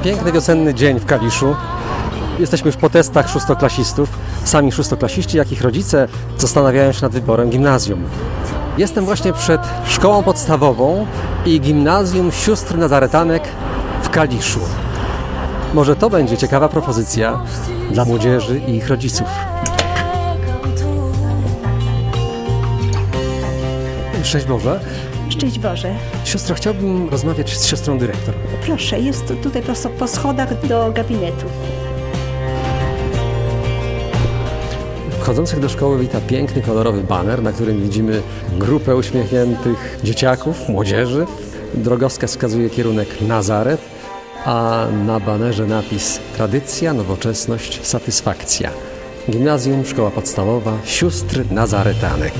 Piękny wiosenny dzień w Kaliszu. Jesteśmy już po testach szóstoklasistów. Sami szóstoklasiści, jak ich rodzice zastanawiają się nad wyborem gimnazjum. Jestem właśnie przed szkołą podstawową i gimnazjum sióstr Nazaretanek w Kaliszu. Może to będzie ciekawa propozycja dla młodzieży i ich rodziców. Szczęść Boże. Szczęść Boże. Siostro, chciałbym rozmawiać z siostrą dyrektor. Proszę, jest tutaj prosto po schodach do gabinetu. Wchodzących do szkoły wita piękny, kolorowy baner, na którym widzimy grupę uśmiechniętych dzieciaków, młodzieży. Drogowskaz wskazuje kierunek Nazaret, a na banerze napis tradycja, nowoczesność, satysfakcja. Gimnazjum, szkoła podstawowa, sióstr Nazaretanek.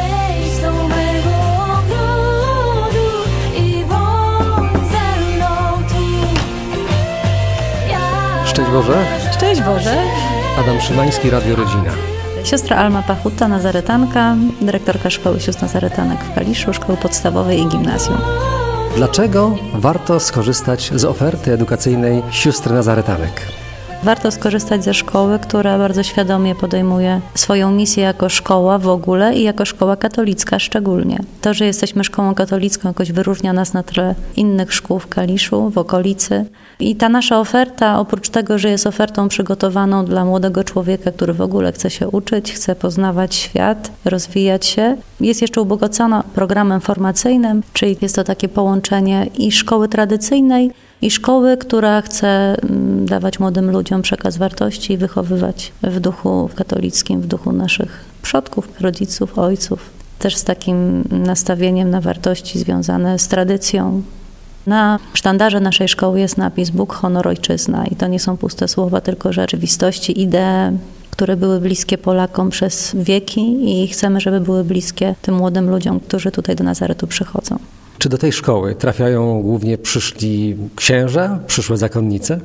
Szczęść Boże. Szczęść Boże. Adam Szymański, Radio Rodzina. Siostra Alma Pachuta, Nazaretanka, dyrektorka Szkoły Sióstr Nazaretanek w Kaliszu, szkoły podstawowej i gimnazjum. Dlaczego warto skorzystać z oferty edukacyjnej sióstr Nazaretanek? Warto skorzystać ze szkoły, która bardzo świadomie podejmuje swoją misję jako szkoła w ogóle i jako szkoła katolicka szczególnie. To, że jesteśmy szkołą katolicką, jakoś wyróżnia nas na tle innych szkół w Kaliszu, w okolicy. I ta nasza oferta, oprócz tego, że jest ofertą przygotowaną dla młodego człowieka, który w ogóle chce się uczyć, chce poznawać świat, rozwijać się, jest jeszcze ubogacona programem formacyjnym, czyli jest to takie połączenie i szkoły tradycyjnej, i szkoły, która chce dawać młodym ludziom przekaz wartości i wychowywać w duchu katolickim, w duchu naszych przodków, rodziców, ojców. Też z takim nastawieniem na wartości związane z tradycją. Na sztandarze naszej szkoły jest napis Bóg, honor, ojczyzna. I to nie są puste słowa, tylko rzeczywistości, idee, które były bliskie Polakom przez wieki i chcemy, żeby były bliskie tym młodym ludziom, którzy tutaj do Nazaretu przychodzą. Czy do tej szkoły trafiają głównie przyszli księża, przyszłe zakonnice?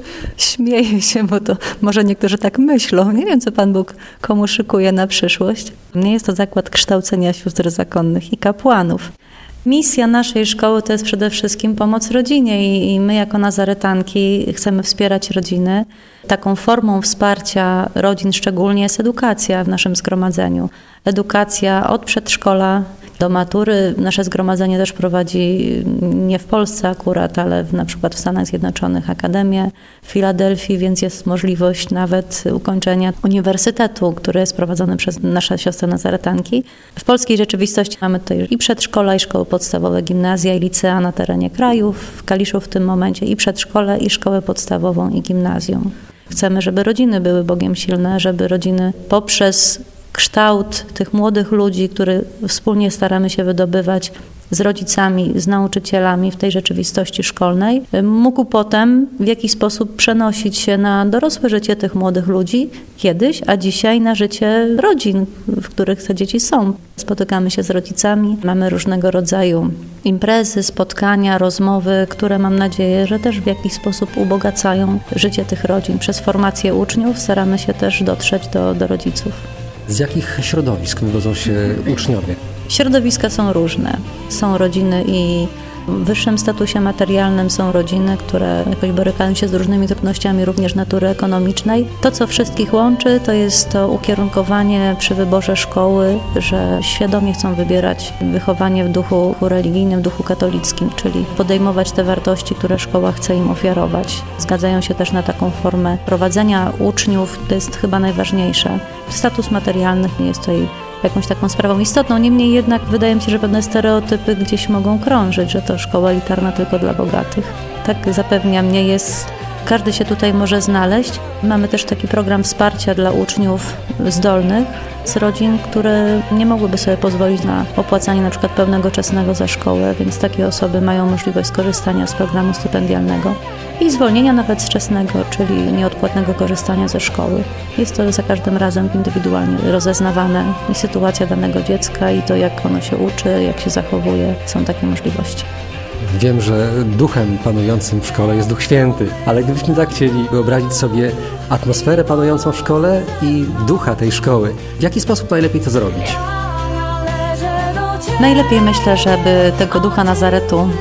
Śmieję się, bo to może niektórzy tak myślą. Nie wiem, co Pan Bóg komu szykuje na przyszłość. Nie jest to zakład kształcenia sióstr zakonnych i kapłanów. Misja naszej szkoły to jest przede wszystkim pomoc rodzinie i my jako Nazaretanki chcemy wspierać rodziny. Taką formą wsparcia rodzin szczególnie jest edukacja w naszym zgromadzeniu. Edukacja od przedszkola do matury. Nasze zgromadzenie też prowadzi nie w Polsce akurat, ale na przykład w Stanach Zjednoczonych akademię w Filadelfii, więc jest możliwość nawet ukończenia uniwersytetu, który jest prowadzony przez nasze siostry Nazaretanki. W polskiej rzeczywistości mamy tutaj i przedszkola, i szkoły podstawowe, gimnazja i licea na terenie kraju, w Kaliszu w tym momencie i przedszkole, i szkołę podstawową, i gimnazjum. Chcemy, żeby rodziny były Bogiem silne, żeby rodziny poprzez kształt tych młodych ludzi, który wspólnie staramy się wydobywać z rodzicami, z nauczycielami w tej rzeczywistości szkolnej, mógł potem w jakiś sposób przenosić się na dorosłe życie tych młodych ludzi kiedyś, a dzisiaj na życie rodzin, w których te dzieci są. Spotykamy się z rodzicami, mamy różnego rodzaju imprezy, spotkania, rozmowy, które mam nadzieję, że też w jakiś sposób ubogacają życie tych rodzin. Przez formację uczniów staramy się też dotrzeć do rodziców. Z jakich środowisk wywodzą się uczniowie? Środowiska są różne. Są rodziny i w wyższym statusie materialnym, są rodziny, które jakoś borykają się z różnymi trudnościami również natury ekonomicznej. To, co wszystkich łączy, to jest to ukierunkowanie przy wyborze szkoły, że świadomie chcą wybierać wychowanie w duchu religijnym, w duchu katolickim, czyli podejmować te wartości, które szkoła chce im ofiarować. Zgadzają się też na taką formę prowadzenia uczniów, to jest chyba najważniejsze. Status materialny nie jest tutaj jakąś taką sprawą istotną. Niemniej jednak wydaje mi się, że pewne stereotypy gdzieś mogą krążyć, że to szkoła elitarna tylko dla bogatych. Tak zapewniam, nie jest. Każdy się tutaj może znaleźć. Mamy też taki program wsparcia dla uczniów zdolnych z rodzin, które nie mogłyby sobie pozwolić na opłacanie na przykład pełnego czesnego za szkołę, więc takie osoby mają możliwość skorzystania z programu stypendialnego i zwolnienia nawet z czesnego, czyli nieodpłatnego korzystania ze szkoły. Jest to za każdym razem indywidualnie rozeznawane i sytuacja danego dziecka i to, jak ono się uczy, jak się zachowuje. Są takie możliwości. Wiem, że duchem panującym w szkole jest Duch Święty, ale gdybyśmy tak chcieli wyobrazić sobie atmosferę panującą w szkole i ducha tej szkoły, w jaki sposób najlepiej to zrobić? Najlepiej myślę, żeby tego ducha Nazaretu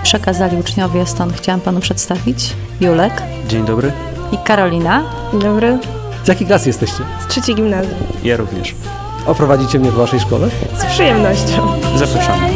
przekazali uczniowie, stąd chciałam panu przedstawić. Julek Dzień dobry. i Karolina. Dzień dobry. Z jakiej klasy jesteście? Z trzeciej gimnazjum. Ja również. Oprowadzicie mnie po waszej szkole? Z przyjemnością. Zapraszamy.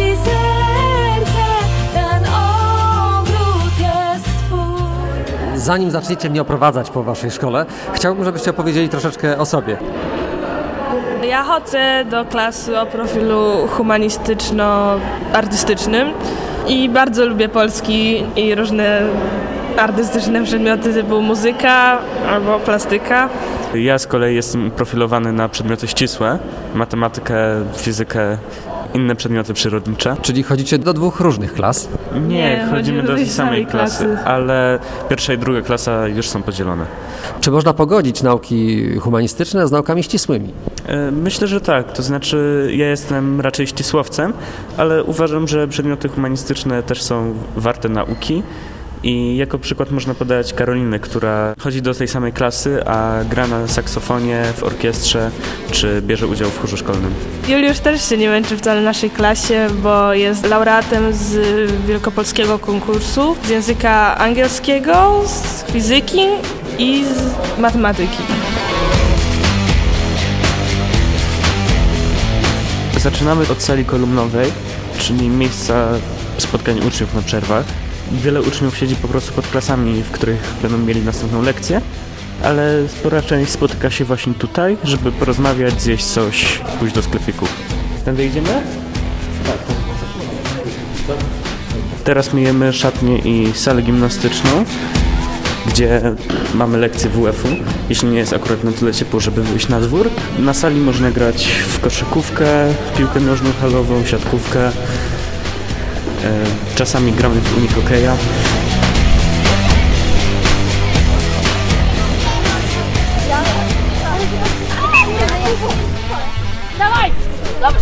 Zanim zaczniecie mnie oprowadzać po waszej szkole, chciałbym, żebyście opowiedzieli troszeczkę o sobie. Ja chodzę do klasy o profilu humanistyczno-artystycznym i bardzo lubię polski i różne artystyczne przedmioty typu muzyka albo plastyka. Ja z kolei jestem profilowany na przedmioty ścisłe, matematykę, fizykę, inne przedmioty przyrodnicze. Czyli chodzicie do 2 różnych klas. Nie, chodzimy do tej samej klasy, ale pierwsza i druga klasa już są podzielone. Czy można pogodzić nauki humanistyczne z naukami ścisłymi? Myślę, że tak. To znaczy ja jestem raczej ścisłowcem, ale uważam, że przedmioty humanistyczne też są warte nauki. I jako przykład można podać Karolinę, która chodzi do tej samej klasy, a gra na saksofonie, w orkiestrze, czy bierze udział w chórze szkolnym. Juliusz też się nie męczy wcale w naszej klasie, bo jest laureatem z wielkopolskiego konkursu, z języka angielskiego, z fizyki i z matematyki. Zaczynamy od sali kolumnowej, czyli miejsca spotkań uczniów na przerwach. Wiele uczniów siedzi po prostu pod klasami, w których będą mieli następną lekcję, ale spora część spotyka się właśnie tutaj, żeby porozmawiać, zjeść coś, pójść do sklepiku. Tędy idziemy? Tak. Teraz myjemy szatnię i salę gimnastyczną, gdzie mamy lekcje WF-u, jeśli nie jest akurat na tyle ciepło, żeby wyjść na dwór. Na sali można grać w koszykówkę, piłkę nożną halową, siatkówkę. Czasami gramy w unikokeja. Dawaj! Dobrze!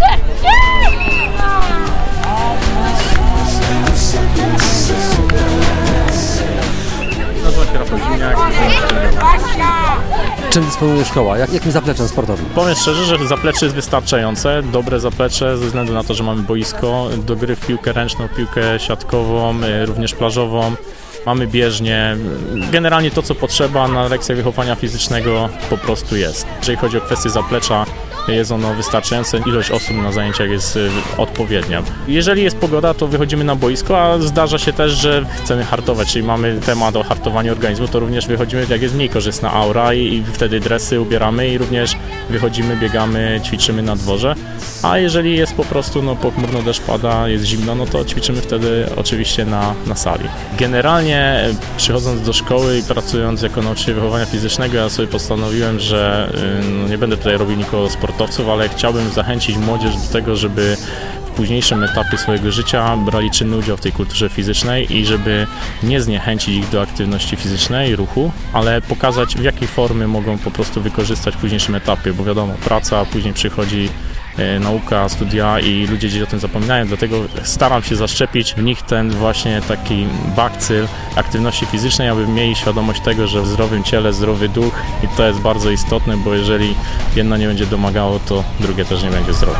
Czym dysponuje szkoła? Jakim zapleczem sportowym? Powiem szczerze, że zaplecze jest wystarczające, dobre zaplecze ze względu na to, że mamy boisko do gry w piłkę ręczną, piłkę siatkową, również plażową. Mamy bieżnię. Generalnie to, co potrzeba na lekcjach wychowania fizycznego po prostu jest. Jeżeli chodzi o kwestię zaplecza, jest ono wystarczające, ilość osób na zajęciach jest odpowiednia. Jeżeli jest pogoda, to wychodzimy na boisko, a zdarza się też, że chcemy hartować, czyli mamy temat o hartowaniu organizmu, to również wychodzimy, jak jest mniej korzystna aura i wtedy dresy ubieramy i również wychodzimy, biegamy, ćwiczymy na dworze. A jeżeli jest po prostu pochmurno, deszcz pada, jest zimno, no to ćwiczymy wtedy oczywiście na sali. Generalnie przychodząc do szkoły i pracując jako nauczyciel wychowania fizycznego, ja sobie postanowiłem, że nie będę tutaj robił nikogo sportowców, ale chciałbym zachęcić młodzież do tego, żeby w późniejszym etapie swojego życia brali czynny udział w tej kulturze fizycznej i żeby nie zniechęcić ich do aktywności fizycznej, ruchu, ale pokazać, w jakiej formy mogą po prostu wykorzystać w późniejszym etapie, bo wiadomo, praca, później przychodzi nauka, studia i ludzie gdzieś o tym zapominają, dlatego staram się zaszczepić w nich ten właśnie taki bakcyl aktywności fizycznej, aby mieli świadomość tego, że w zdrowym ciele zdrowy duch i to jest bardzo istotne, bo jeżeli jedno nie będzie domagało, to drugie też nie będzie zdrowe.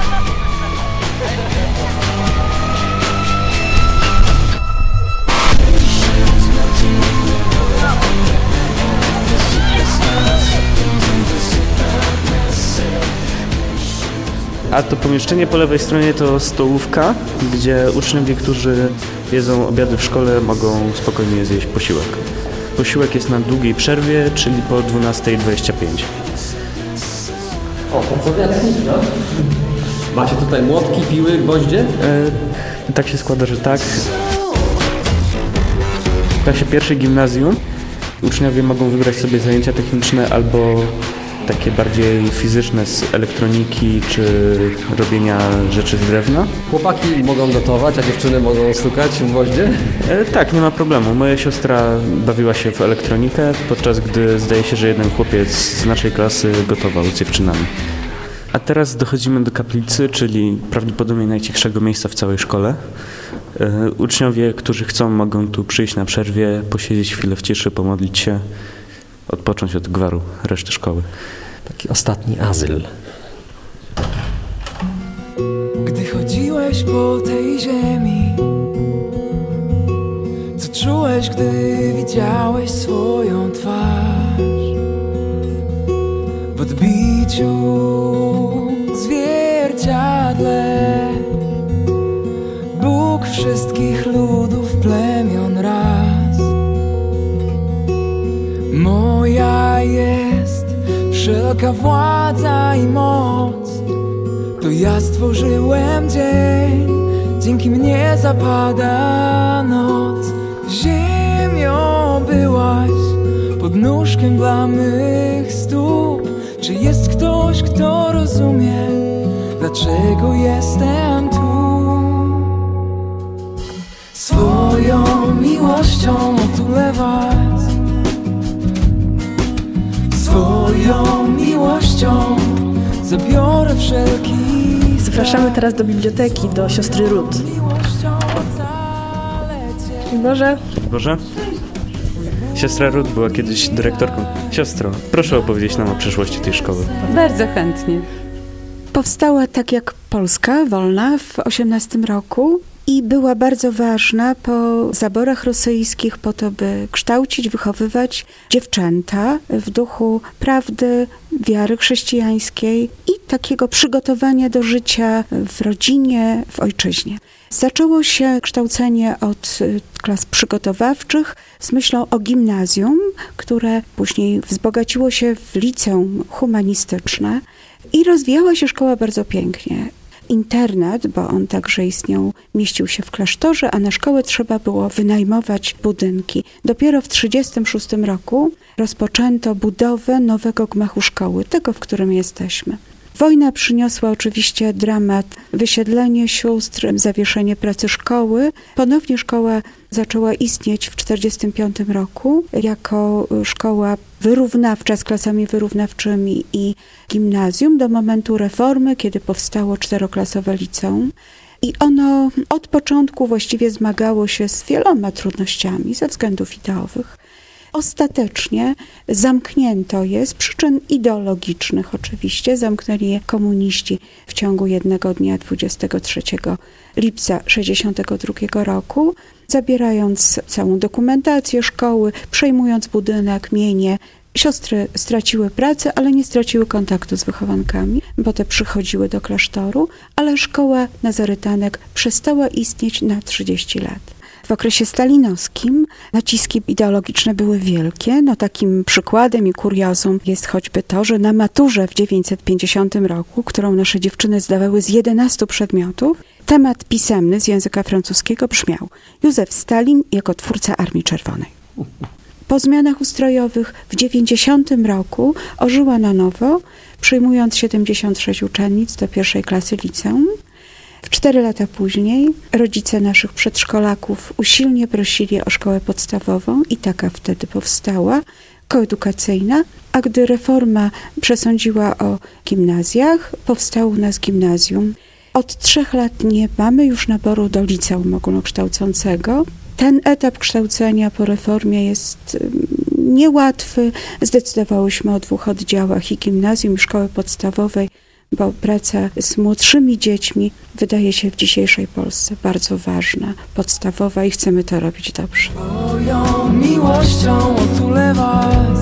A to pomieszczenie po lewej stronie to stołówka, gdzie uczniowie, którzy jedzą obiady w szkole, mogą spokojnie zjeść posiłek. Posiłek jest na długiej przerwie, czyli po 12:25. O, no. Macie tutaj młotki, piły, gwoździe? Tak się składa, że tak. W klasie pierwszej gimnazjum uczniowie mogą wybrać sobie zajęcia techniczne albo takie bardziej fizyczne z elektroniki czy robienia rzeczy z drewna. Chłopaki mogą gotować, a dziewczyny mogą stukać w gwoździe? Tak, nie ma problemu. Moja siostra bawiła się w elektronikę, podczas gdy zdaje się, że jeden chłopiec z naszej klasy gotował z dziewczynami. A teraz dochodzimy do kaplicy, czyli prawdopodobnie najcichszego miejsca w całej szkole. Uczniowie, którzy chcą, mogą tu przyjść na przerwie, posiedzieć chwilę w ciszy, pomodlić się, odpocząć od gwaru reszty szkoły. Taki ostatni azyl. Gdy chodziłeś po tej ziemi, czułeś, gdy widziałeś swoją twarz w odbiciu w zwierciadle? Bóg wszystkich ludów, plemion, ras. Moja jest wszelka władza i moc. To ja stworzyłem dzień, dzięki mnie zapada noc. Ziemią byłaś pod nóżkiem dla mych stóp. Czy jest ktoś, kto rozumie, dlaczego jestem tu? Swoją miłością otulę was, swoją miłością zabiorę wszelki strach. Zapraszamy teraz do biblioteki, do siostry Ruth. Boże. Boże? Siostra Ruth była kiedyś dyrektorką. Siostro, proszę opowiedzieć nam o przyszłości tej szkoły. Bardzo chętnie. Powstała tak jak Polska wolna w 18 roku i była bardzo ważna po zaborach rosyjskich po to, by kształcić, wychowywać dziewczęta w duchu prawdy, wiary chrześcijańskiej i takiego przygotowania do życia w rodzinie, w ojczyźnie. Zaczęło się kształcenie od klas przygotowawczych z myślą o gimnazjum, które później wzbogaciło się w liceum humanistyczne i rozwijała się szkoła bardzo pięknie. Internat, bo on także istniał, mieścił się w klasztorze, a na szkołę trzeba było wynajmować budynki. Dopiero w 1936 roku rozpoczęto budowę nowego gmachu szkoły, tego, w którym jesteśmy. Wojna przyniosła oczywiście dramat, wysiedlenie sióstr, zawieszenie pracy szkoły. Ponownie szkoła zaczęła istnieć w 1945 roku jako szkoła wyrównawcza z klasami wyrównawczymi i gimnazjum do momentu reformy, kiedy powstało 4-klasowe liceum. I ono od początku właściwie zmagało się z wieloma trudnościami ze względów ideowych. Ostatecznie zamknięto je z przyczyn ideologicznych oczywiście. Zamknęli je komuniści w ciągu jednego dnia 23 lipca 1962 roku, zabierając całą dokumentację szkoły, przejmując budynek, mienie. Siostry straciły pracę, ale nie straciły kontaktu z wychowankami, bo te przychodziły do klasztoru, ale szkoła nazarytanek przestała istnieć na 30 lat. W okresie stalinowskim naciski ideologiczne były wielkie. Takim przykładem i kuriozum jest choćby to, że na maturze w 1950 roku, którą nasze dziewczyny zdawały z 11 przedmiotów, temat pisemny z języka francuskiego brzmiał: Józef Stalin jako twórca Armii Czerwonej. Po zmianach ustrojowych w 90 roku ożyła na nowo, przyjmując 76 uczennic do 1. klasy liceum. 4 lata później rodzice naszych przedszkolaków usilnie prosili o szkołę podstawową i taka wtedy powstała, koedukacyjna, a gdy reforma przesądziła o gimnazjach, powstało u nas gimnazjum. Od 3 lat nie mamy już naboru do liceum ogólnokształcącego. Ten etap kształcenia po reformie jest niełatwy. Zdecydowałyśmy o 2 oddziałach, i gimnazjum, i szkoły podstawowej, bo praca z młodszymi dziećmi wydaje się w dzisiejszej Polsce bardzo ważna, podstawowa i chcemy to robić dobrze. Swoją miłością otulę was,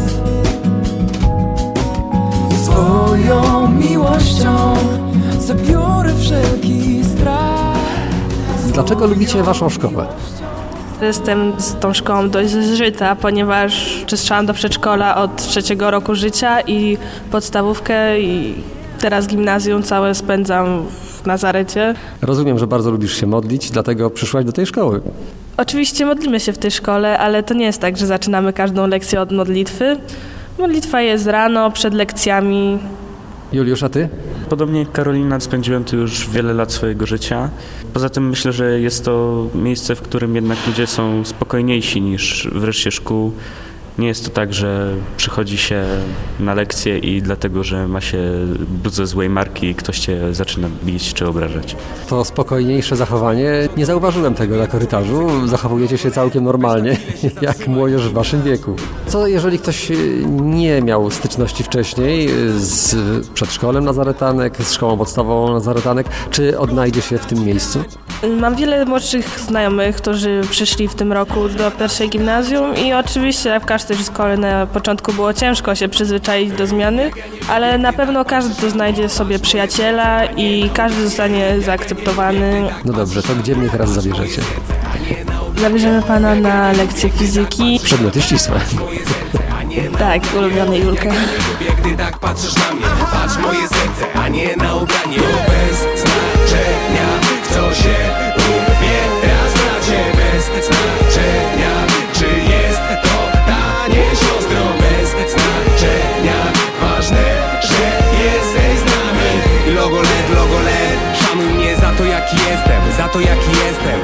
swoją miłością zabiorę wszelki strach. Dlaczego lubicie waszą szkołę? Jestem z tą szkołą dość zżyta, ponieważ przyszłam do przedszkola od 3 roku życia i podstawówkę i teraz gimnazjum całe spędzam w Nazarecie. Rozumiem, że bardzo lubisz się modlić, dlatego przyszłaś do tej szkoły. Oczywiście modlimy się w tej szkole, ale to nie jest tak, że zaczynamy każdą lekcję od modlitwy. Modlitwa jest rano, przed lekcjami. Juliusz, a ty? Podobnie jak Karolina, spędziłem tu już wiele lat swojego życia. Poza tym myślę, że jest to miejsce, w którym jednak ludzie są spokojniejsi niż w reszcie szkół Nie jest to tak, że przychodzi się na lekcję i dlatego, że ma się bluzę złej marki, ktoś cię zaczyna bić czy obrażać. To spokojniejsze zachowanie. Nie zauważyłem tego na korytarzu. Zachowujecie się całkiem normalnie, jak młodzież w waszym wieku. Co jeżeli ktoś nie miał styczności wcześniej z przedszkolem Nazaretanek, z szkołą podstawową Nazaretanek, czy odnajdzie się w tym miejscu? Mam wiele młodszych znajomych, którzy przyszli w tym roku do pierwszej gimnazjum i oczywiście jak w każdej szkole na początku było ciężko się przyzwyczaić do zmiany, ale na pewno każdy tu znajdzie sobie przyjaciela i każdy zostanie zaakceptowany. No dobrze, to gdzie mnie teraz zabierzecie? Zabierzemy pana na lekcję fizyki. Przedmioty ścisłe. Tak, ulubiony Julkę. Gdy tak patrzysz na mnie, patrz moje serce, a nie na ubranie. Bez znaczenia, co się ubiera, znacie bez znaczenia, czy jest to ta nie siostro. Bez znaczenia, ważne, że jesteś z nami. Logo LED, szanuj mnie za to jaki jestem,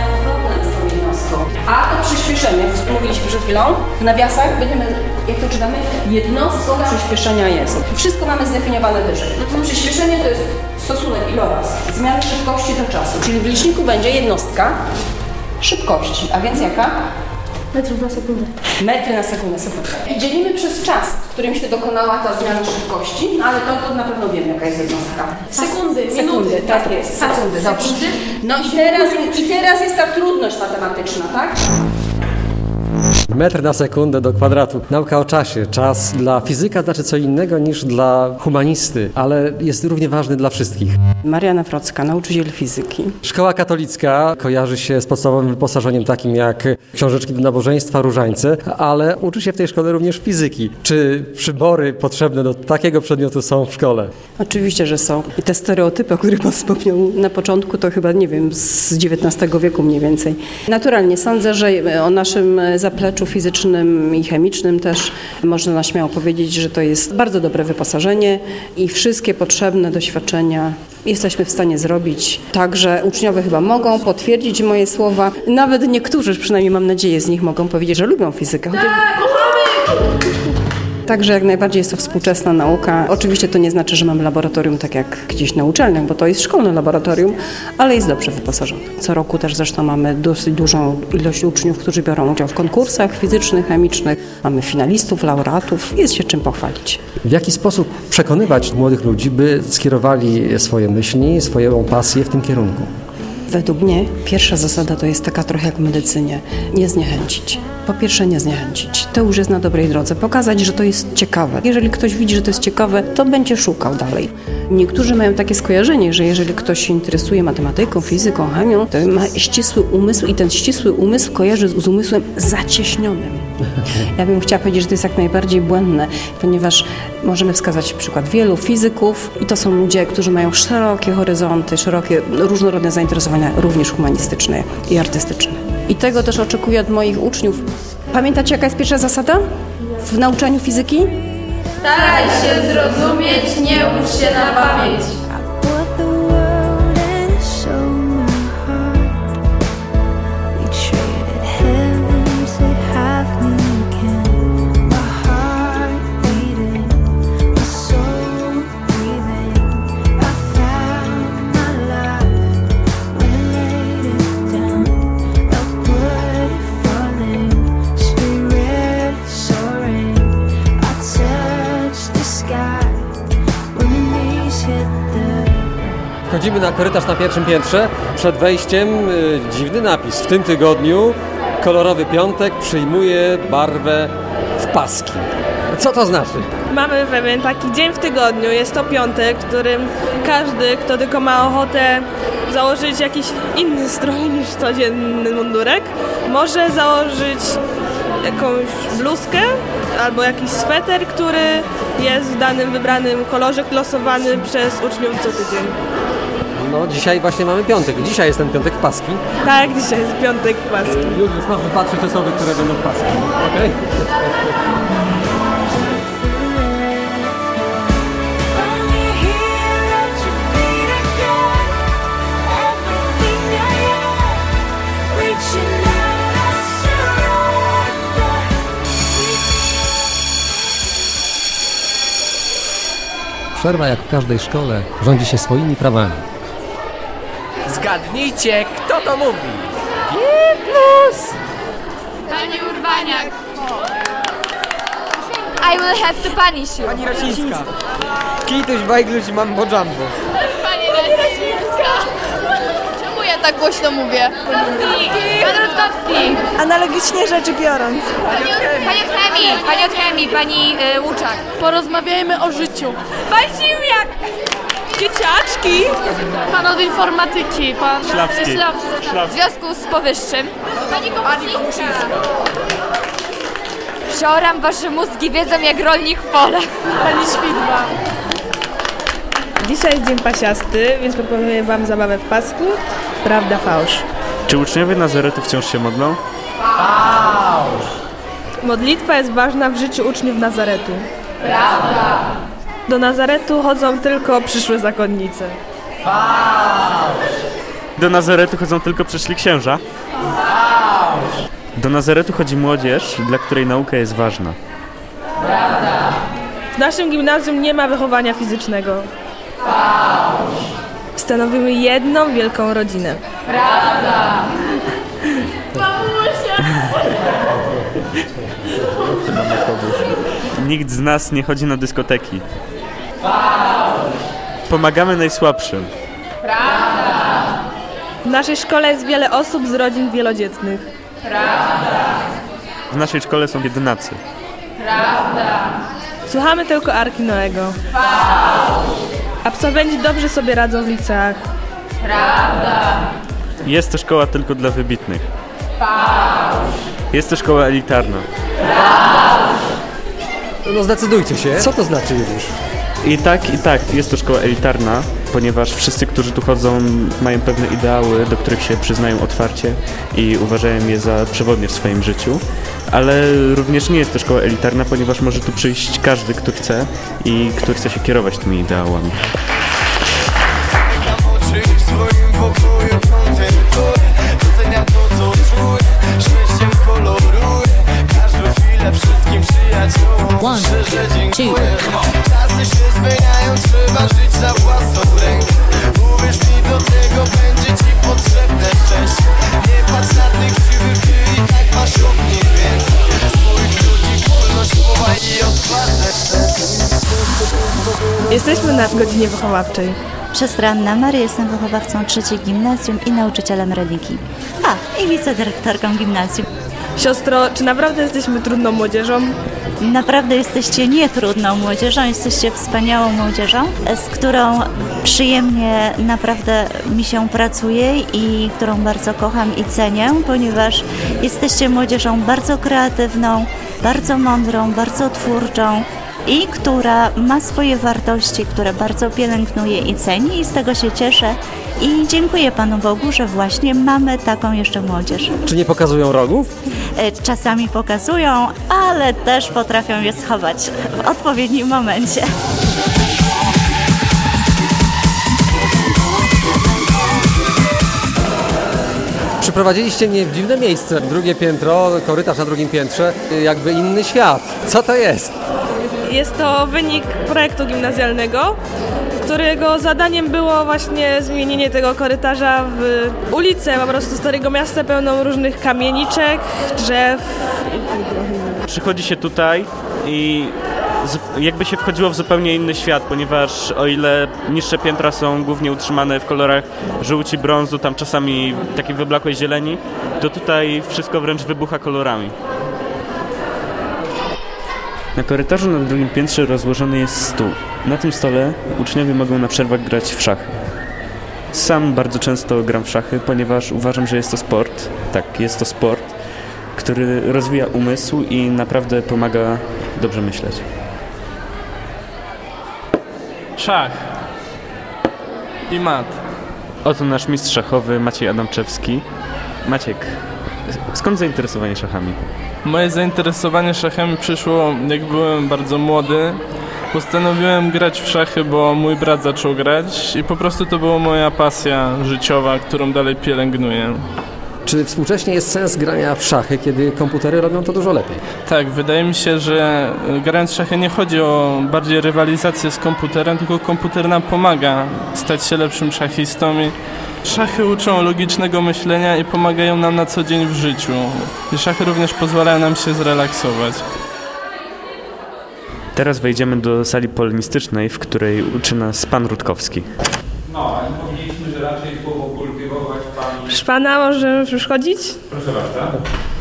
A to przyspieszenie, mówiliśmy przed chwilą, w nawiasach będziemy, jak to czytamy, jednostką przyspieszenia jest. Wszystko mamy zdefiniowane wyżej. Przyspieszenie to jest stosunek iloraz zmiany szybkości do czasu, czyli w liczniku będzie jednostka szybkości, a więc jaka? Metrów na sekundę. Metry na sekundę. I dzielimy przez czas, w którym się dokonała ta zmiana szybkości, ale to na pewno wiemy, jaka jest jednostka. Sekundy, tak jest. Sekundy, dobrze. No i teraz jest ta trudność matematyczna, tak? Metr na sekundę do kwadratu. Nauka o czasie. Czas dla fizyka znaczy co innego niż dla humanisty, ale jest równie ważny dla wszystkich. Maria Nawrocka, nauczyciel fizyki. Szkoła katolicka kojarzy się z podstawowym wyposażeniem takim jak książeczki do nabożeństwa, różańce, ale uczy się w tej szkole również fizyki. Czy przybory potrzebne do takiego przedmiotu są w szkole? Oczywiście, że są. I te stereotypy, o których Pan wspomniał na początku, to chyba, nie wiem, z XIX wieku mniej więcej. Naturalnie sądzę, że o naszym zapleczu fizycznym i chemicznym też można śmiało powiedzieć, że to jest bardzo dobre wyposażenie i wszystkie potrzebne doświadczenia jesteśmy w stanie zrobić. Także uczniowie chyba mogą potwierdzić moje słowa. Nawet niektórzy, przynajmniej mam nadzieję z nich, mogą powiedzieć, że lubią fizykę. Także jak najbardziej jest to współczesna nauka. Oczywiście to nie znaczy, że mamy laboratorium tak jak gdzieś na uczelniach, bo to jest szkolne laboratorium, ale jest dobrze wyposażone. Co roku też zresztą mamy dosyć dużą ilość uczniów, którzy biorą udział w konkursach fizycznych, chemicznych. Mamy finalistów, laureatów. Jest się czym pochwalić. W jaki sposób przekonywać młodych ludzi, by skierowali swoje myśli, swoją pasję w tym kierunku? Według mnie pierwsza zasada to jest taka trochę jak w medycynie. Nie zniechęcić. Po pierwsze nie zniechęcić. To już jest na dobrej drodze. Pokazać, że to jest ciekawe. Jeżeli ktoś widzi, że to jest ciekawe, to będzie szukał dalej. Niektórzy mają takie skojarzenie, że jeżeli ktoś się interesuje matematyką, fizyką, chemią, to ma ścisły umysł i ten ścisły umysł kojarzy z umysłem zacieśnionym. Ja bym chciała powiedzieć, że to jest jak najbardziej błędne, ponieważ możemy wskazać przykład wielu fizyków i to są ludzie, którzy mają szerokie horyzonty, szerokie, różnorodne zainteresowania, również humanistyczne i artystyczne. I tego też oczekuję od moich uczniów. Pamiętacie, jaka jest pierwsza zasada w nauczaniu fizyki? Staraj się zrozumieć, nie ucz się na pamięć. Wchodzimy na korytarz na pierwszym piętrze. Przed wejściem dziwny napis. W tym tygodniu kolorowy piątek przyjmuje barwę w paski. Co to znaczy? Mamy pewien taki dzień w tygodniu, jest to piątek, w którym każdy, kto tylko ma ochotę założyć jakiś inny strój niż codzienny mundurek, może założyć jakąś bluzkę albo jakiś sweter, który jest w danym wybranym kolorze, losowany przez uczniów co tydzień. No dzisiaj właśnie mamy piątek. Dzisiaj jest ten piątek w paski. Tak, dzisiaj jest piątek w paski. Już mam wypatrzeć osoby, które będą w paski. Okej? Atmosfera, jak w każdej szkole, rządzi się swoimi prawami. Zgadnijcie, kto to mówi? G+. Pani Urbaniak. I will have to punish you. Pani Rosińska. Kituś, bajgluś, mambo jumbo. Pani Rosińska. Czemu ja tak głośno mówię? Pan Rutkowski. Analogicznie rzeczy biorąc. Pani od chemii, pani Łuczak. Porozmawiajmy o życiu. Pan Siwiak. Dzieciaczki. Pan od informatyki, pan Szlawski. W związku z powyższym. Pani Komusińska. Przeoram wasze mózgi wiedzą jak rolnik w pole. Pani Świdła. Dzisiaj jest Dzień Pasiasty, więc proponuję wam zabawę w pasku. Prawda, fałsz. Czy uczniowie Nazaretu wciąż się modlą? Modlitwa jest ważna w życiu uczniów Nazaretu. Prawda. Do Nazaretu chodzą tylko przyszłe zakonnice. Do Nazaretu chodzą tylko przyszli księża? Do Nazaretu chodzi młodzież, dla której nauka jest ważna. W naszym gimnazjum nie ma wychowania fizycznego. Stanowimy jedną wielką rodzinę. Nikt z nas nie chodzi na dyskoteki. Pomagamy najsłabszym. W naszej szkole jest wiele osób z rodzin wielodzietnych. W naszej szkole są biedacy. Słuchamy tylko Arki Noego. Absolwenci dobrze sobie radzą w liceach. Jest to szkoła tylko dla wybitnych. Jest to szkoła elitarna. No zdecydujcie się, co to znaczy już? I tak, jest to szkoła elitarna, ponieważ wszyscy, którzy tu chodzą, mają pewne ideały, do których się przyznają otwarcie i uważają je za przewodnie w swoim życiu. Ale również nie jest to szkoła elitarna, ponieważ może tu przyjść każdy, kto chce i kto chce się kierować tymi ideałami. One, two. Czasy się zmieniają, trzeba żyć za własną rękę. Uwierz mi, do tego będzie ci potrzebne szczęście. Nie patrz na tych krzywych, ty i tak masz od nich więcej. Swoich ludzi, wolność słowa i otwarte serce. Jesteśmy na godzinie wychowawczej. Przestranna Maria, jestem wychowawcą trzeciej gimnazjum i nauczycielem religii. I wicedyrektorką gimnazjum. Siostro, czy naprawdę jesteśmy trudną młodzieżą? Naprawdę jesteście nietrudną młodzieżą, jesteście wspaniałą młodzieżą, z którą przyjemnie naprawdę mi się pracuje i którą bardzo kocham i cenię, ponieważ jesteście młodzieżą bardzo kreatywną, bardzo mądrą, bardzo twórczą i która ma swoje wartości, które bardzo pielęgnuje i ceni i z tego się cieszę i dziękuję Panu Bogu, że właśnie mamy taką jeszcze młodzież. Czy nie pokazują rogów? Czasami pokazują, ale też potrafią je schować w odpowiednim momencie. Przyprowadziliście mnie w dziwne miejsce. Drugie piętro, korytarz na drugim piętrze, jakby inny świat. Co to jest? Jest to wynik projektu gimnazjalnego, którego zadaniem było właśnie zmienienie tego korytarza w ulicę po prostu Starego Miasta pełną różnych kamieniczek, drzew. Przychodzi się tutaj i jakby się wchodziło w zupełnie inny świat, ponieważ o ile niższe piętra są głównie utrzymane w kolorach żółci, brązu, tam czasami takiej wyblakłej zieleni, to tutaj wszystko wręcz wybucha kolorami. Na korytarzu na drugim piętrze rozłożony jest stół. Na tym stole uczniowie mogą na przerwach grać w szachy. Sam bardzo często gram w szachy, ponieważ uważam, że jest to sport. Tak, jest to sport, który rozwija umysł i naprawdę pomaga dobrze myśleć. Szach i mat. Oto nasz mistrz szachowy Maciej Adamczewski. Maciek, skąd zainteresowanie szachami? Moje zainteresowanie szachami przyszło, jak byłem bardzo młody. Postanowiłem grać w szachy, bo mój brat zaczął grać i po prostu to była moja pasja życiowa, którą dalej pielęgnuję. Czy współcześnie jest sens grania w szachy, kiedy komputery robią to dużo lepiej? Tak, wydaje mi się, że grając w szachy nie chodzi o bardziej rywalizację z komputerem, tylko komputer nam pomaga stać się lepszym szachistą. I szachy uczą logicznego myślenia i pomagają nam na co dzień w życiu. I szachy również pozwalają nam się zrelaksować. Teraz wejdziemy do sali polonistycznej, w której uczy nas pan Rutkowski. No, ale powiedzieliśmy, że raczej słowo kultywować pani... Proszę pana, możemy już chodzić? Proszę bardzo.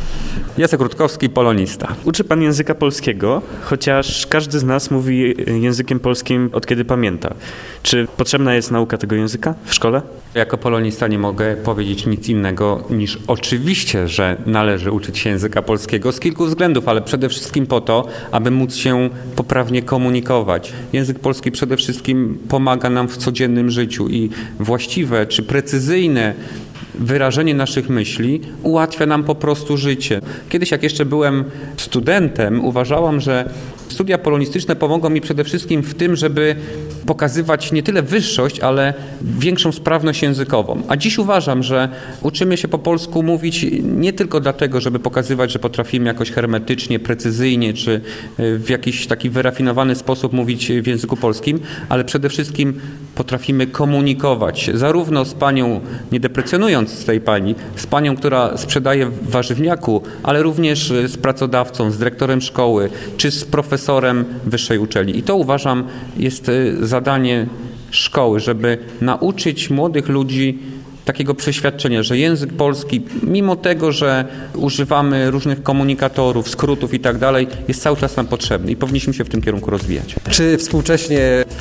Jacek Rutkowski, polonista. Uczy pan języka polskiego, chociaż każdy z nas mówi językiem polskim od kiedy pamięta. Czy potrzebna jest nauka tego języka w szkole? Jako polonista nie mogę powiedzieć nic innego niż oczywiście, że należy uczyć się języka polskiego z kilku względów, ale przede wszystkim po to, aby móc się poprawnie komunikować. Język polski przede wszystkim pomaga nam w codziennym życiu i właściwe czy precyzyjne wyrażenie naszych myśli ułatwia nam po prostu życie. Kiedyś, jak jeszcze byłem studentem, uważałam, że studia polonistyczne pomogą mi przede wszystkim w tym, żeby pokazywać nie tyle wyższość, ale większą sprawność językową. A dziś uważam, że uczymy się po polsku mówić nie tylko dlatego, żeby pokazywać, że potrafimy jakoś hermetycznie, precyzyjnie, czy w jakiś taki wyrafinowany sposób mówić w języku polskim, ale przede wszystkim potrafimy komunikować zarówno z panią, nie deprecjonując tej pani, z panią, która sprzedaje w warzywniaku, ale również z pracodawcą, z dyrektorem szkoły, czy z profesorem wyższej uczelni. I to uważam jest zadanie szkoły, żeby nauczyć młodych ludzi takiego przeświadczenia, że język polski, mimo tego, że używamy różnych komunikatorów, skrótów i tak dalej, jest cały czas nam potrzebny i powinniśmy się w tym kierunku rozwijać. Czy współcześnie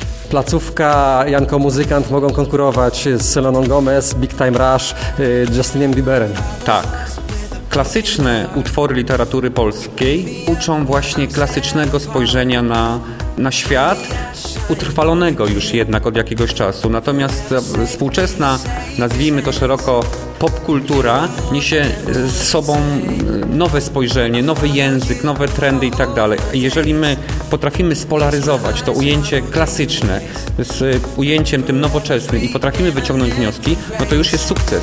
placówka, Janko Muzykant mogą konkurować z Seleną Gomez, Big Time Rush, Justinem Bieberem? Tak. Klasyczne utwory literatury polskiej uczą właśnie klasycznego spojrzenia na świat, utrwalonego już jednak od jakiegoś czasu. Natomiast współczesna, nazwijmy to szeroko, popkultura niesie z sobą nowe spojrzenie, nowy język, nowe trendy i tak dalej. Jeżeli my potrafimy spolaryzować to ujęcie klasyczne z ujęciem tym nowoczesnym i potrafimy wyciągnąć wnioski, no to już jest sukces.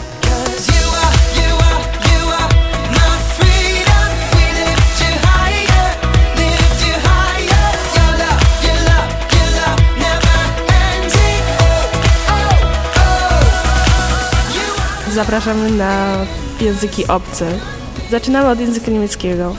Zapraszamy na języki obce. Zaczynamy od języka niemieckiego.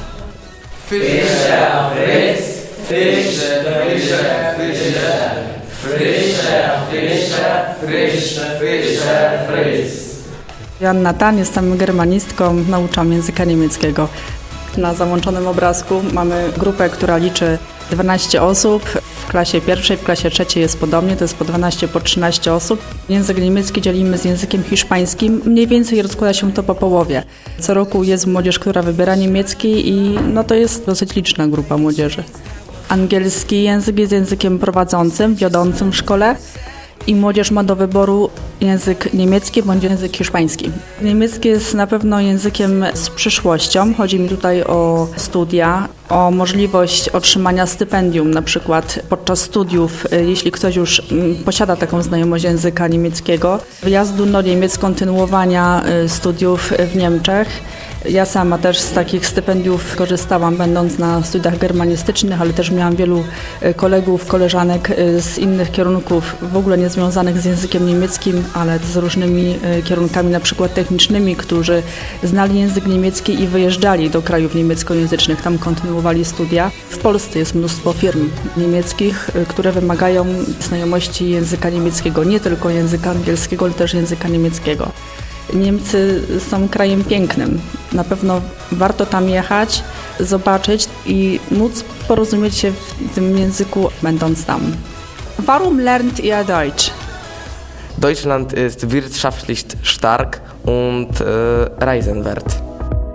Fischer Fritz, Fischer, Fischer, Fischer, Fischer, Fischer, Fischer, Fischer, Fritz. Joanna Tan, jestem germanistką, nauczam języka niemieckiego. Na załączonym obrazku mamy grupę, która liczy 12 osób. W klasie pierwszej, w klasie trzeciej jest podobnie, to jest po 12, po 13 osób. Język niemiecki dzielimy z językiem hiszpańskim. Mniej więcej rozkłada się to po połowie. Co roku jest młodzież, która wybiera niemiecki i no to jest dosyć liczna grupa młodzieży. Angielski język jest językiem prowadzącym, wiodącym w szkole. I młodzież ma do wyboru język niemiecki bądź język hiszpański. Niemiecki jest na pewno językiem z przyszłością. Chodzi mi tutaj o studia, o możliwość otrzymania stypendium, na przykład podczas studiów, jeśli ktoś już posiada taką znajomość języka niemieckiego, wyjazdu do Niemiec, kontynuowania studiów w Niemczech. Ja sama też z takich stypendiów korzystałam, będąc na studiach germanistycznych, ale też miałam wielu kolegów, koleżanek z innych kierunków, w ogóle niezwiązanych z językiem niemieckim, ale z różnymi kierunkami na przykład technicznymi, którzy znali język niemiecki i wyjeżdżali do krajów niemieckojęzycznych, tam kontynuowali studia. W Polsce jest mnóstwo firm niemieckich, które wymagają znajomości języka niemieckiego, nie tylko języka angielskiego, ale też języka niemieckiego. Niemcy są krajem pięknym. Na pewno warto tam jechać, zobaczyć i móc porozumieć się w tym języku, będąc tam. Warum lernt ihr Deutsch? Deutschland ist wirtschaftlich stark und reisenwert.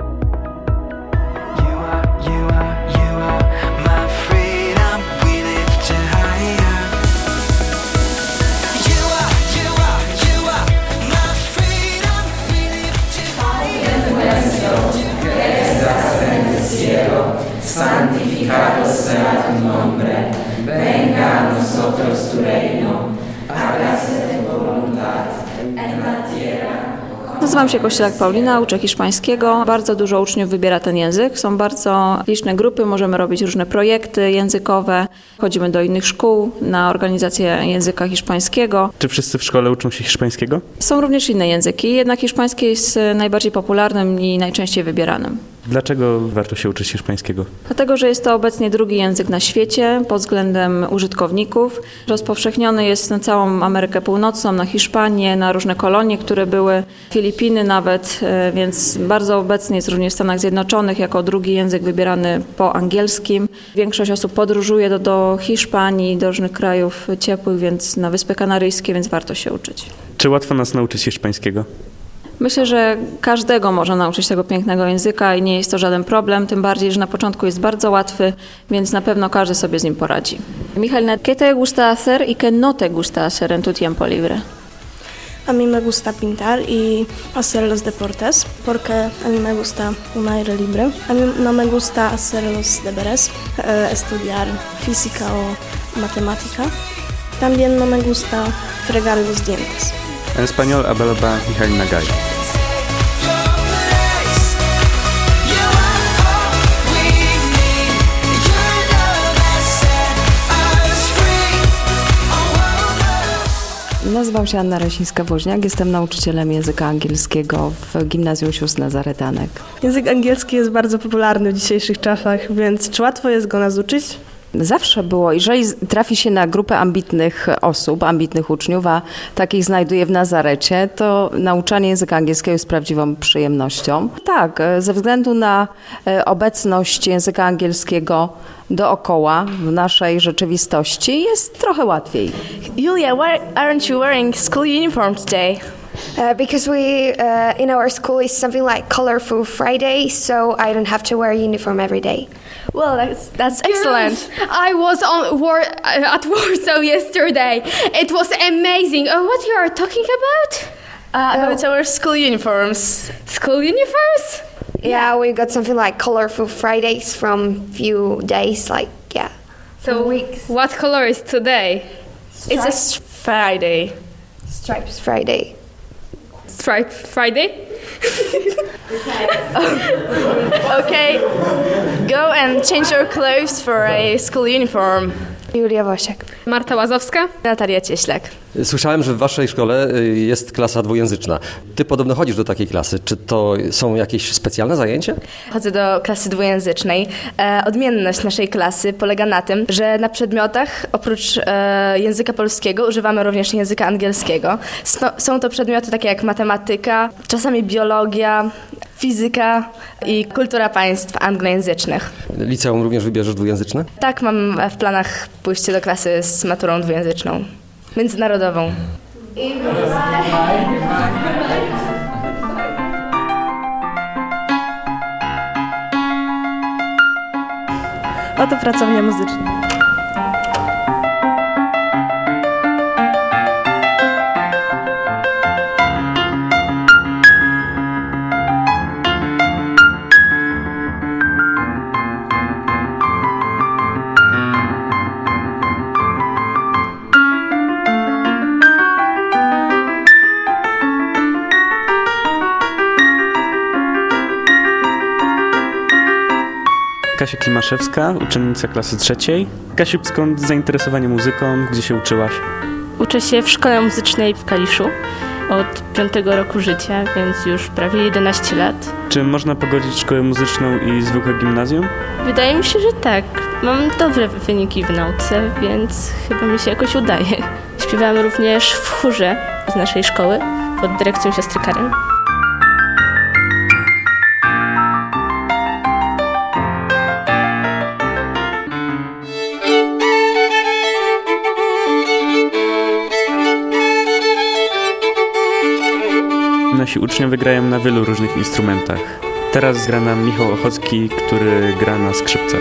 Santificado sea tu nombre, venga a nosotros tu reino, hágase tu voluntad en la tierra. Nazywam się Kościelak Paulina, uczę hiszpańskiego. Bardzo dużo uczniów wybiera ten język. Są bardzo liczne grupy, możemy robić różne projekty językowe. Chodzimy do innych szkół na organizację języka hiszpańskiego. Czy wszyscy w szkole uczą się hiszpańskiego? Są również inne języki, jednak hiszpański jest najbardziej popularnym i najczęściej wybieranym. Dlaczego warto się uczyć hiszpańskiego? Dlatego, że jest to obecnie drugi język na świecie pod względem użytkowników. Rozpowszechniony jest na całą Amerykę Północną, na Hiszpanię, na różne kolonie, które były, Filipiny nawet, więc bardzo obecny jest również w Stanach Zjednoczonych jako drugi język wybierany po angielskim. Większość osób podróżuje do Hiszpanii, do różnych krajów ciepłych, więc na Wyspy Kanaryjskie, więc warto się uczyć. Czy łatwo nas nauczyć hiszpańskiego? Myślę, że każdego można nauczyć tego pięknego języka i nie jest to żaden problem, tym bardziej, że na początku jest bardzo łatwy, więc na pewno każdy sobie z nim poradzi. Michał, ¿qué te gusta hacer y qué no te gusta hacer en tu tiempo libre? A mí me gusta pintar y hacer los deportes, porque a mí me gusta un aire libre. A mí no me gusta hacer los deberes, estudiar física o matemática. También no me gusta fregar los dientes. En español hablaba Michalina Gaj. Nazywam się Anna Rasińska-Woźniak, jestem nauczycielem języka angielskiego w Gimnazjum Sióstr Nazaretanek. Język angielski jest bardzo popularny w dzisiejszych czasach, więc czy łatwo jest go nauczyć? Zawsze było, jeżeli trafi się na grupę ambitnych osób, ambitnych uczniów, a takich znajduje w Nazarecie, to nauczanie języka angielskiego jest prawdziwą przyjemnością. Tak, ze względu na obecność języka angielskiego dookoła w naszej rzeczywistości jest trochę łatwiej. Julia, why aren't you wearing school uniform today? Because we in our school is something like Colorful Friday, so I don't have to wear a uniform every day. Well, that's excellent. I was at Warsaw yesterday. It was amazing. Oh, what you are talking about? About our school uniforms. School uniforms? Yeah, we got something like Colorful Fridays from few days, like, yeah. So weeks. What color is today? It's a Friday. Stripes Friday. Stripe Friday? Okay, go and change your clothes for a school uniform. Julia Wosiak. Marta Łazowska. Natalia Cieślak. Słyszałem, że w waszej szkole jest klasa dwujęzyczna. Ty podobno chodzisz do takiej klasy. Czy to są jakieś specjalne zajęcia? Chodzę do klasy dwujęzycznej. Odmienność naszej klasy polega na tym, że na przedmiotach oprócz języka polskiego używamy również języka angielskiego. Są to przedmioty takie jak matematyka, czasami biologia, fizyka i kultura państw anglojęzycznych. Liceum również wybierzesz dwujęzyczne? Tak, mam w planach pójście do klasy z maturą dwujęzyczną, międzynarodową. Oto pracownia muzyczna. Kasia Klimaszewska, uczennica klasy 3. Kasiu, skąd zainteresowanie muzyką? Gdzie się uczyłaś? Uczę się w szkole muzycznej w Kaliszu od 5 roku życia, więc już prawie 11 lat. Czy można pogodzić szkołę muzyczną i zwykłe gimnazjum? Wydaje mi się, że tak. Mam dobre wyniki w nauce, więc chyba mi się jakoś udaje. Śpiewałam również w chórze z naszej szkoły pod dyrekcją siostry Karen. Nasi uczniowie grają na wielu różnych instrumentach. Teraz gra nam Michał Ochocki, który gra na skrzypcach.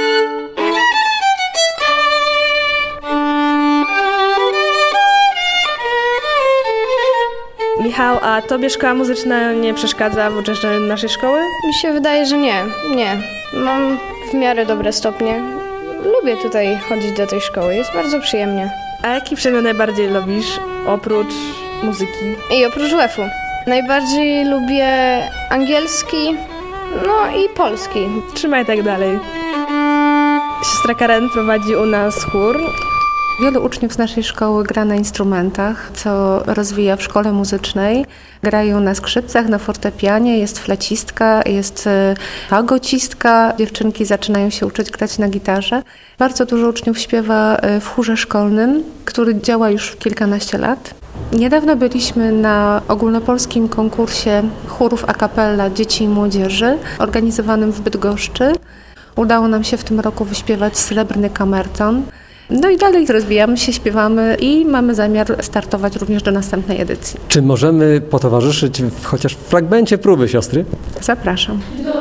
Michał, a tobie szkoła muzyczna nie przeszkadza w uczęszczaniu do naszej szkoły? Mi się wydaje, że nie. Mam w miarę dobre stopnie. Lubię tutaj chodzić do tej szkoły, jest bardzo przyjemnie. A jaki przedmiot najbardziej lubisz oprócz muzyki? I oprócz WF-u. Najbardziej lubię angielski, no i polski. Trzymaj tak dalej. Siostra Karen prowadzi u nas chór. Wielu uczniów z naszej szkoły gra na instrumentach, co rozwija w szkole muzycznej. Grają na skrzypcach, na fortepianie, jest flecistka, jest fagocistka. Dziewczynki zaczynają się uczyć grać na gitarze. Bardzo dużo uczniów śpiewa w chórze szkolnym, który działa już kilkanaście lat. Niedawno byliśmy na ogólnopolskim konkursie chórów a cappella dzieci i młodzieży, organizowanym w Bydgoszczy. Udało nam się w tym roku wyśpiewać srebrny kamerton. No i dalej rozwijamy się, śpiewamy i mamy zamiar startować również do następnej edycji. Czy możemy potowarzyszyć chociaż w fragmencie próby, siostry? Zapraszam.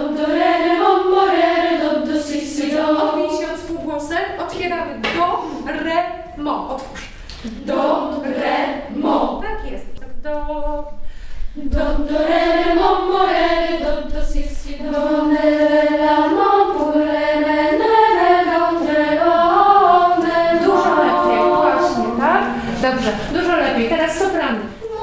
Odbij się od półgłosek, otwieramy do, re, mo. Otwórz. Do, re, mo. Tak jest. Do, re, mo, re, do, si, si, do, re, mo, re, re, dużo lepiej, właśnie, tak? Dobrze, dużo lepiej. Teraz soprany.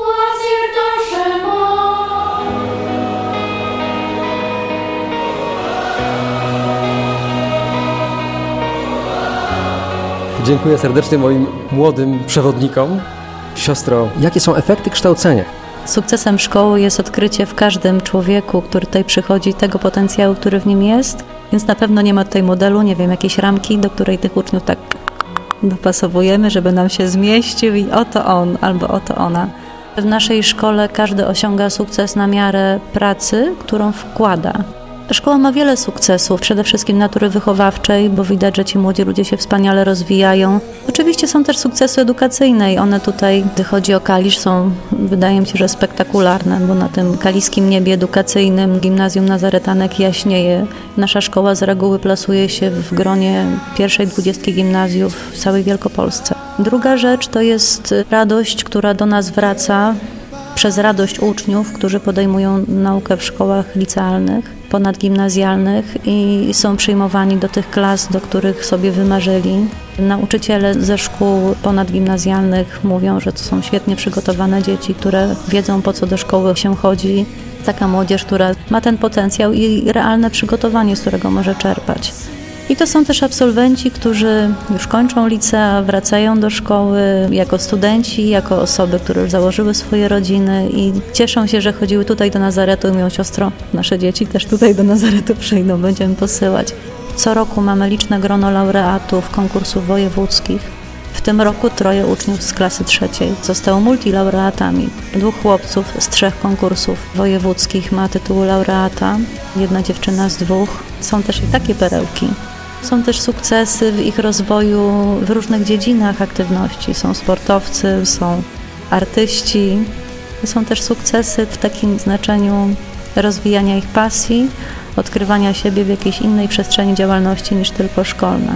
Dziękuję serdecznie moim młodym przewodnikom. Siostro, jakie są efekty kształcenia? Sukcesem szkoły jest odkrycie w każdym człowieku, który tutaj przychodzi, tego potencjału, który w nim jest. Więc na pewno nie ma tutaj modelu, nie wiem, jakiejś ramki, do której tych uczniów tak dopasowujemy, żeby nam się zmieścił i oto on albo oto ona. W naszej szkole każdy osiąga sukces na miarę pracy, którą wkłada. Szkoła ma wiele sukcesów, przede wszystkim natury wychowawczej, bo widać, że ci młodzi ludzie się wspaniale rozwijają. Oczywiście są też sukcesy edukacyjne i one tutaj, gdy chodzi o Kalisz, są, wydaje mi się, że spektakularne, bo na tym kaliskim niebie edukacyjnym Gimnazjum Nazaretanek jaśnieje. Nasza szkoła z reguły plasuje się w gronie pierwszej 20 gimnazjów w całej Wielkopolsce. Druga rzecz to jest radość, która do nas wraca przez radość uczniów, którzy podejmują naukę w szkołach licealnych, ponadgimnazjalnych i są przyjmowani do tych klas, do których sobie wymarzyli. Nauczyciele ze szkół ponadgimnazjalnych mówią, że to są świetnie przygotowane dzieci, które wiedzą, po co do szkoły się chodzi. Taka młodzież, która ma ten potencjał i realne przygotowanie, z którego może czerpać. I to są też absolwenci, którzy już kończą licea, wracają do szkoły jako studenci, jako osoby, które już założyły swoje rodziny i cieszą się, że chodziły tutaj do Nazaretu i mówią: siostro, nasze dzieci też tutaj do Nazaretu przyjdą, będziemy posyłać. Co roku mamy liczne grono laureatów konkursów wojewódzkich. W tym roku 3 uczniów z klasy 3 zostało multilaureatami. 2 chłopców z 3 konkursów wojewódzkich ma tytuł laureata, 1 dziewczyna z 2. Są też i takie perełki. Są też sukcesy w ich rozwoju w różnych dziedzinach aktywności. Są sportowcy, są artyści. Są też sukcesy w takim znaczeniu rozwijania ich pasji, odkrywania siebie w jakiejś innej przestrzeni działalności niż tylko szkolna.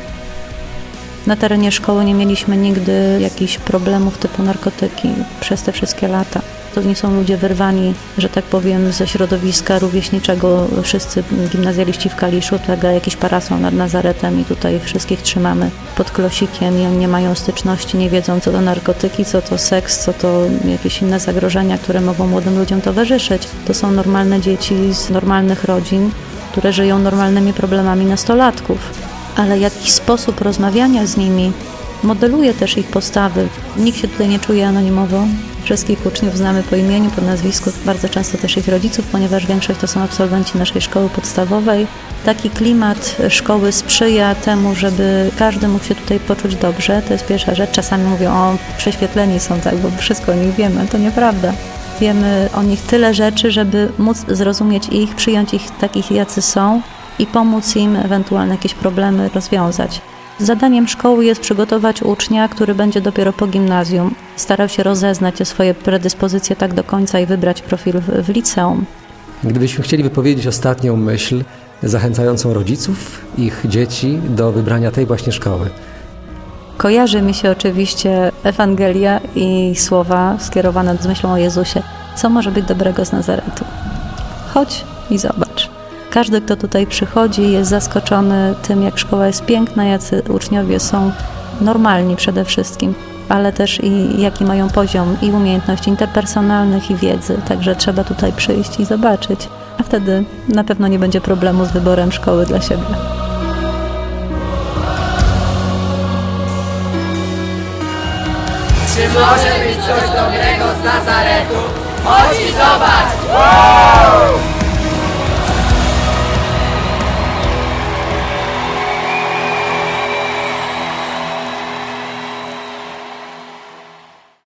Na terenie szkoły nie mieliśmy nigdy jakichś problemów typu narkotyki przez te wszystkie lata. To nie są ludzie wyrwani, że tak powiem, ze środowiska rówieśniczego. Wszyscy gimnazjaliści w Kaliszu, tak, jakiś parasol nad Nazaretem i tutaj wszystkich trzymamy pod klosikiem i oni nie mają styczności, nie wiedzą, co to narkotyki, co to seks, co to jakieś inne zagrożenia, które mogą młodym ludziom towarzyszyć. To są normalne dzieci z normalnych rodzin, które żyją normalnymi problemami nastolatków. Ale jakiś sposób rozmawiania z nimi modeluje też ich postawy. Nikt się tutaj nie czuje anonimowo. Wszystkich uczniów znamy po imieniu, po nazwisku, bardzo często też ich rodziców, ponieważ większość to są absolwenci naszej szkoły podstawowej. Taki klimat szkoły sprzyja temu, żeby każdy mógł się tutaj poczuć dobrze. To jest pierwsza rzecz. Czasami mówią: o, prześwietleni są, tak, bo wszystko o nich wiemy. To nieprawda. Wiemy o nich tyle rzeczy, żeby móc zrozumieć ich, przyjąć ich takich, jacy są i pomóc im ewentualne jakieś problemy rozwiązać. Zadaniem szkoły jest przygotować ucznia, który będzie dopiero po gimnazjum starał się rozeznać te swoje predyspozycje tak do końca i wybrać profil w liceum. Gdybyśmy chcieli wypowiedzieć ostatnią myśl zachęcającą rodziców, ich dzieci do wybrania tej właśnie szkoły. Kojarzy mi się oczywiście Ewangelia i słowa skierowane z myślą o Jezusie. Co może być dobrego z Nazaretu? Chodź i zobacz. Każdy, kto tutaj przychodzi, jest zaskoczony tym, jak szkoła jest piękna, jacy uczniowie są normalni przede wszystkim. ale też i jaki mają poziom i umiejętności interpersonalnych i wiedzy. Także trzeba tutaj przyjść i zobaczyć, a wtedy na pewno nie będzie problemu z wyborem szkoły dla siebie. Czy może być coś dobrego z Nazaretu? Chodź i zobacz! Wow!